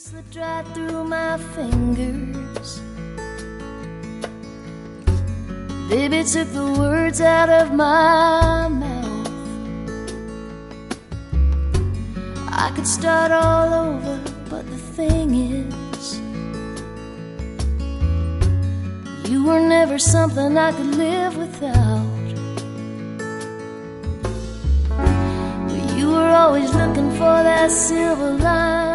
Slipped right through my fingers. Baby took the words out of my mouth. I could start all over, but the thing is, you were never something I could live without. You were always looking for that silver line.